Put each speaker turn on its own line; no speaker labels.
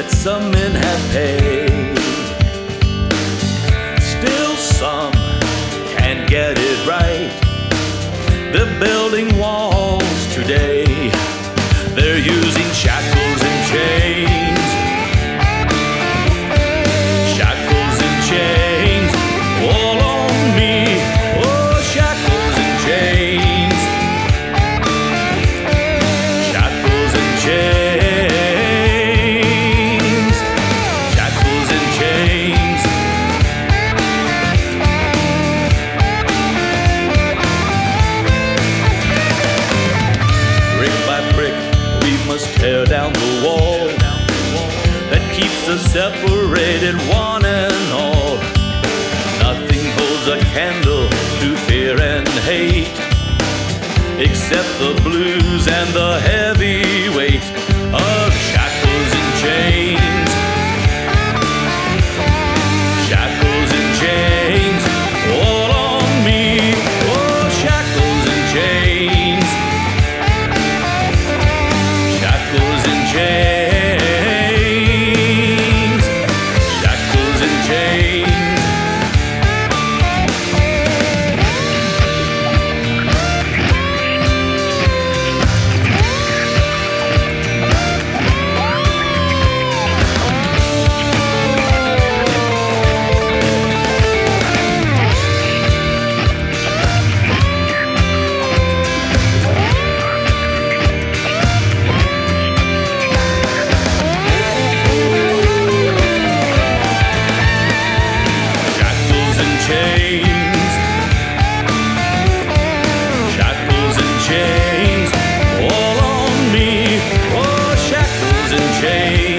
that some men have paid. Still some can't get it right. They're building walls today. They're using shackles and chains. Shackles and chains all on me. Oh, shackles and chains. Shackles and chains. Shackles and chains. Brick by brick, we must tear down the wall that keeps us separated, one and all. Nothing holds a candle to fear and hate, except the blues and the heavy weight of shackles and chains. Shackles and chains all on me. Oh, shackles and chains. Shackles and chains. Shackles and chains. Shackles and chains all on me. Oh, shackles and chains.